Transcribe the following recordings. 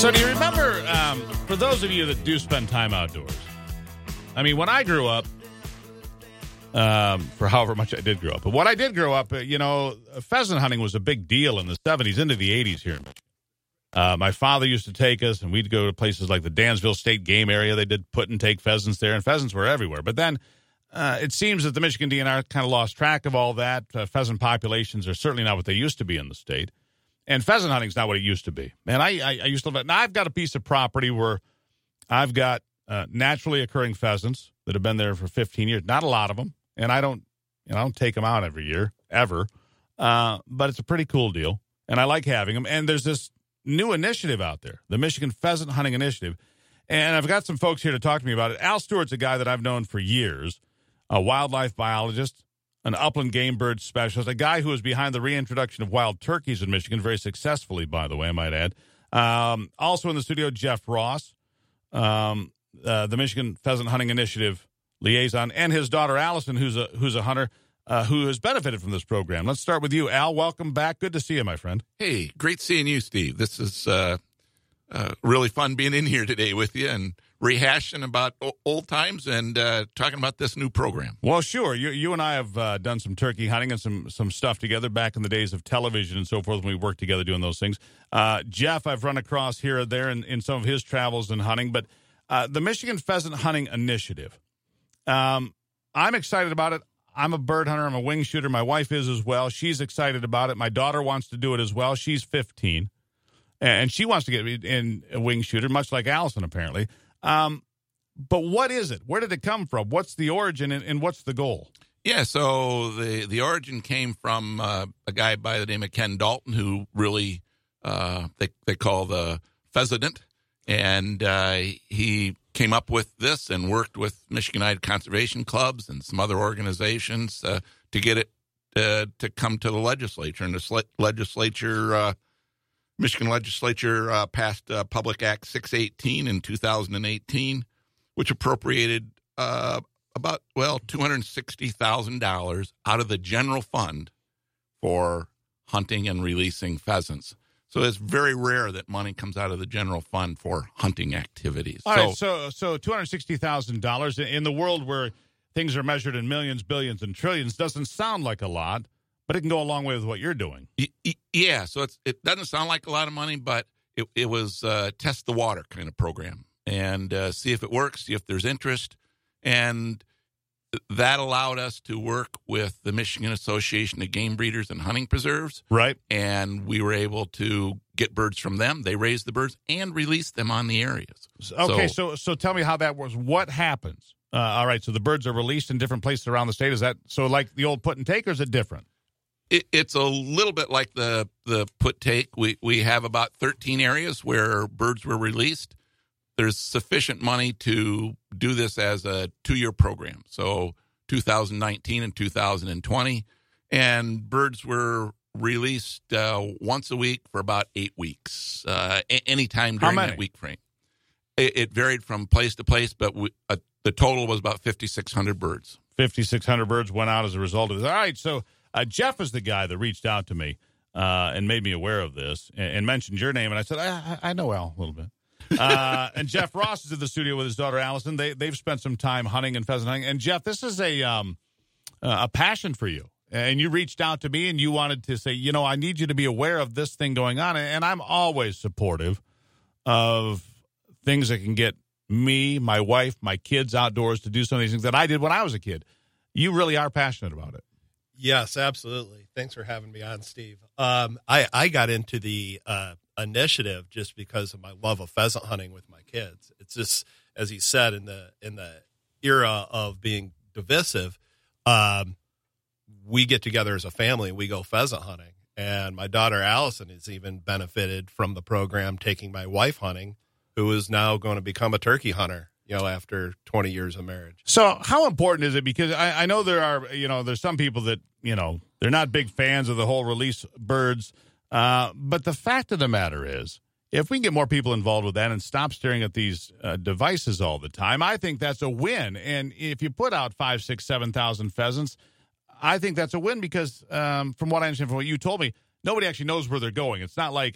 So do you remember, for those of you that do spend time outdoors, I mean, when I grew up, for however much I did grow up, but when I did grow up, pheasant hunting was a big deal in the 70s into the 80s here in Michigan. My father used to take us, and we'd go to places like the Dansville State Game Area. They did put and take pheasants there, and pheasants were everywhere. But then it seems that the Michigan DNR kind of lost track of all that. Pheasant populations are certainly not what they used to be in the state. And pheasant hunting is not what it used to be. Man, I used to live. Now, I've got a piece of property where I've got naturally occurring pheasants that have been there for 15 years. Not a lot of them. And I don't take them out every year, ever. But it's a pretty cool deal. And I like having them. And there's this new initiative out there, the Michigan Pheasant Hunting Initiative. And I've got some folks here to talk to me about it. Al Stewart's a guy that I've known for years, a wildlife biologist, an upland game bird specialist, a guy who was behind the reintroduction of wild turkeys in Michigan, very successfully, by the way, I might add. Also in the studio, Jeff Ross, the Michigan Pheasant Hunting Initiative liaison, and his daughter, Allison, who's a hunter who has benefited from this program. Let's start with you, Al. Welcome back. Good to see you, my friend. Hey, great seeing you, Steve. This is really fun being in here today with you and rehashing about old times and talking about this new program. Well, sure. You and I have done some turkey hunting and some stuff together back in the days of television and so forth when we worked together doing those things. Jeff, I've run across here or there in some of his travels and hunting, but the Michigan Pheasant Hunting Initiative, I'm excited about it. I'm a bird hunter. I'm a wing shooter. My wife is as well. She's excited about it. My daughter wants to do it as well. She's 15, and she wants to get in a wing shooter, much like Allison, apparently. But what is it? Where did it come from? What's the origin and what's the goal? Yeah, so the origin came from a guy by the name of Ken Dalton, who really they call the pheasant, and he came up with this and worked with Michigan United Conservation Clubs and some other organizations to get it to come to the legislature. And the Michigan legislature passed Public Act 618 in 2018, which appropriated about $260,000 out of the general fund for hunting and releasing pheasants. So it's very rare that money comes out of the general fund for hunting activities. All right, so $260,000 in the world where things are measured in millions, billions, and trillions doesn't sound like a lot, but it can go a long way with what you're doing. Yeah, so it doesn't sound like a lot of money, but it was test the water kind of program and see if it works, see if there's interest, and that allowed us to work with the Michigan Association of Game Breeders and Hunting Preserves. Right. And we were able to get birds from them. They raised the birds and released them on the areas. Okay, so tell me how that was. What happens? All right, so the birds are released in different places around the state. Is that so like the old put and take, or is it different? It's a little bit like the put take. We have about 13 areas where birds were released. There's sufficient money to do this as a 2-year program, so 2019 and 2020. And birds were released once a week for about 8 weeks, any time during that week frame. It varied from place to place, but the total was about 5,600 birds. 5,600 birds went out as a result of this. All right, so Jeff is the guy that reached out to me and made me aware of this and mentioned your name, and I said, I know Al a little bit. And Jeff Ross is in the studio with his daughter Allison. They've spent some time hunting and pheasant hunting. And Jeff, this is a passion for you. And you reached out to me and you wanted to say, I need you to be aware of this thing going on. And I'm always supportive of things that can get me, my wife, my kids outdoors to do some of these things that I did when I was a kid. You really are passionate about it. Yes, absolutely. Thanks for having me on, Steve. I got into the initiative just because of my love of pheasant hunting with my kids. It's just, as he said, in the era of being divisive, we get together as a family and we go pheasant hunting. And my daughter Allison has even benefited from the program, taking my wife hunting, who is now going to become a turkey hunter, after 20 years of marriage. So how important is it? Because I know there are, there's some people that, they're not big fans of the whole release birds. But the fact of the matter is, if we can get more people involved with that and stop staring at these devices all the time, I think that's a win. And if you put out 5,000, 6,000, 7,000 pheasants, I think that's a win because from what I understand from what you told me, nobody actually knows where they're going. It's not like,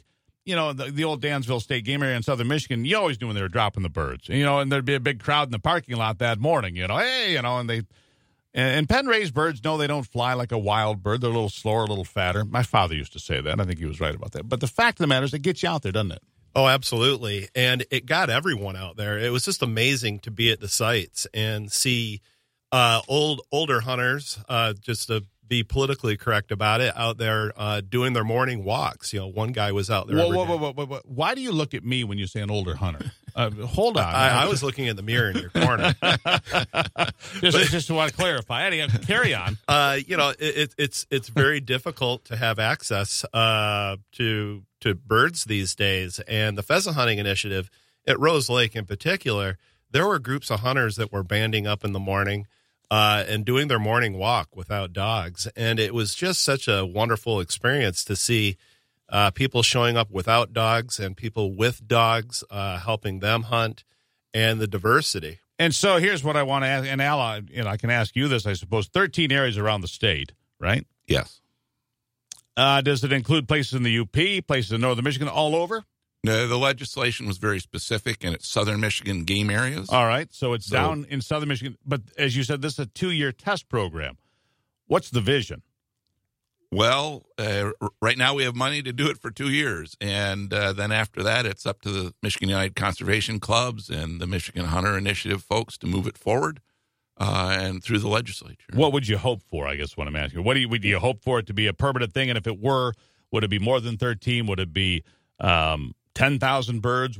the old Dansville State game area in southern Michigan, you always knew when they were dropping the birds. And there'd be a big crowd in the parking lot that morning, hey, and pen-raised birds, no, they don't fly like a wild bird. They're a little slower, a little fatter. My father used to say that. I think he was right about that. But the fact of the matter is it gets you out there, doesn't it? Oh, absolutely. And it got everyone out there. It was just amazing to be at the sites and see older hunters, just to be politically correct about it, out there doing their morning walks. One guy was out there. Whoa. Why do you look at me when you say an older hunter? Hold on. I was looking in the mirror in your corner. just to want to clarify. Eddie, carry on. It's very difficult to have access to birds these days. And the pheasant hunting initiative at Rose Lake in particular, there were groups of hunters that were banding up in the morning and doing their morning walk without dogs. And it was just such a wonderful experience to see people showing up without dogs and people with dogs, helping them hunt, and the diversity. And so here's what I want to ask. And Al, I can ask you this, I suppose. 13 areas around the state, right? Yes. Does it include places in the UP, places in northern Michigan, all over? No, the legislation was very specific, and it's southern Michigan game areas. All right, so it's down in southern Michigan. But as you said, this is a 2-year test program. What's the vision? Well, right now we have money to do it for 2 years, and then after that, it's up to the Michigan United Conservation Clubs and the Michigan Hunter Initiative folks to move it forward and through the legislature. What would you hope for, I guess, what I'm asking? Would you hope for it to be a permanent thing? And if it were, would it be more than 13? Would it be 10,000 birds?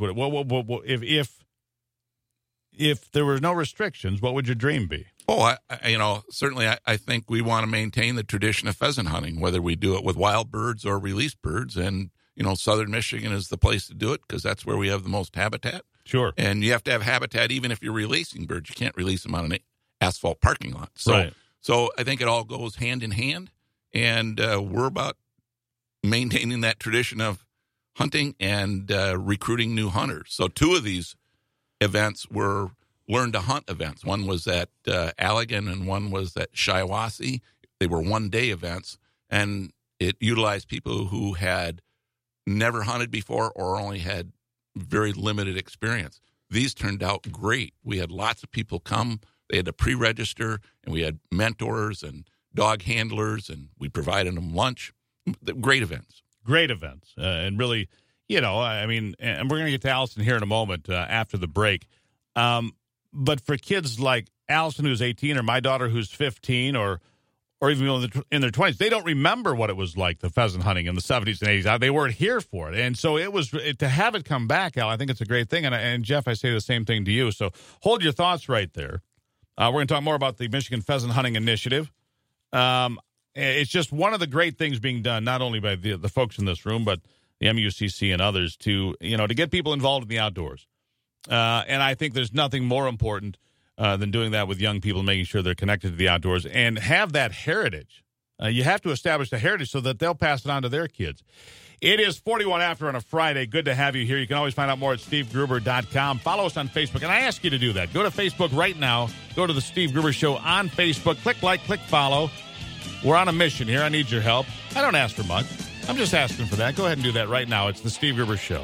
If there were no restrictions, what would your dream be? Oh, certainly I think we want to maintain the tradition of pheasant hunting, whether we do it with wild birds or released birds. And, southern Michigan is the place to do it because that's where we have the most habitat. Sure. And you have to have habitat even if you're releasing birds. You can't release them on an asphalt parking lot. Right. So I think it all goes hand in hand. And we're about maintaining that tradition of hunting and recruiting new hunters. So 2 of these events were learn to hunt events. One was at Allegan and one was at Shiawassee. They were 1-day events, and it utilized people who had never hunted before or only had very limited experience. These turned out great. We had lots of people come. They had to pre-register, and we had mentors and dog handlers, and we provided them lunch. Great events. Great events. And really, and we're going to get to Allison here in a moment after the break. But for kids like Allison, who's 18, or my daughter, who's 15, or even in their 20s, they don't remember what it was like, the pheasant hunting in the 70s and 80s. They weren't here for it. And so to have it come back, Al, I think it's a great thing. And Jeff, I say the same thing to you. So hold your thoughts right there. We're going to talk more about the Michigan Pheasant Hunting Initiative. It's just one of the great things being done, not only by the folks in this room, but the MUCC and others to get people involved in the outdoors. And I think there's nothing more important than doing that with young people, making sure they're connected to the outdoors and have that heritage. You have to establish the heritage so that they'll pass it on to their kids. It is 41 after on a Friday. Good to have you here. You can always find out more at SteveGruber.com. Follow us on Facebook, and I ask you to do that. Go to Facebook right now. Go to the Steve Gruber Show on Facebook. Click like, click follow. We're on a mission here. I need your help. I don't ask for much. I'm just asking for that. Go ahead and do that right now. It's the Steve Gruber Show.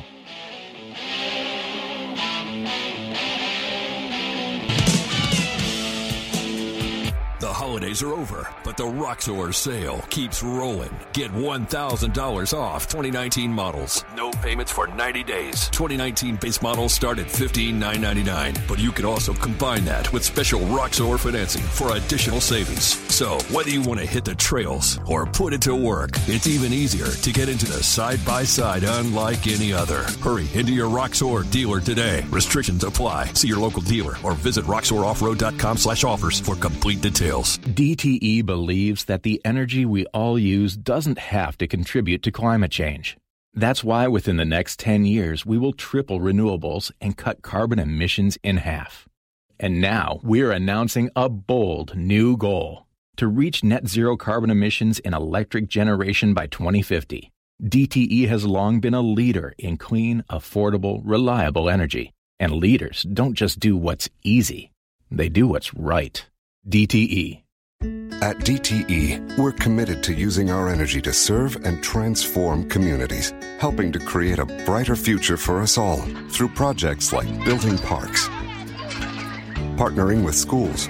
The holidays are over, but the Roxor sale keeps rolling. Get $1,000 off 2019 models. No payments for 90 days. 2019 base models start at $15,999. But you can also combine that with special Roxor financing for additional savings. So whether you want to hit the trails or put it to work, it's even easier to get into the side-by-side unlike any other. Hurry into your Roxor dealer today. Restrictions apply. See your local dealer or visit roxoroffroad.com/offers for complete details. DTE believes that the energy we all use doesn't have to contribute to climate change. That's why within the next 10 years, we will triple renewables and cut carbon emissions in half. And now we're announcing a bold new goal to reach net zero carbon emissions in electric generation by 2050. DTE has long been a leader in clean, affordable, reliable energy. And leaders don't just do what's easy. They do what's right. DTE. At DTE, we're committed to using our energy to serve and transform communities, helping to create a brighter future for us all through projects like building parks, partnering with schools,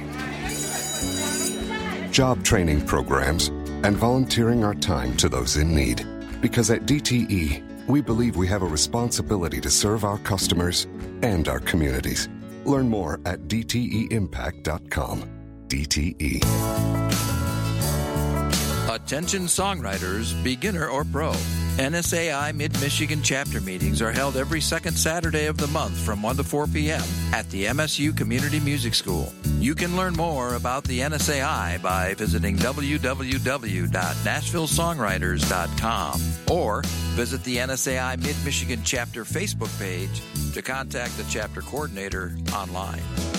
job training programs, and volunteering our time to those in need. Because at DTE, we believe we have a responsibility to serve our customers and our communities. Learn more at dteimpact.com. DTE. Attention songwriters, beginner or pro. NSAI Mid-Michigan chapter meetings are held every second Saturday of the month from 1 to 4 p.m. at the MSU Community Music School. You can learn more about the NSAI by visiting www.nashvillesongwriters.com or visit the NSAI Mid-Michigan chapter Facebook page to contact the chapter coordinator online.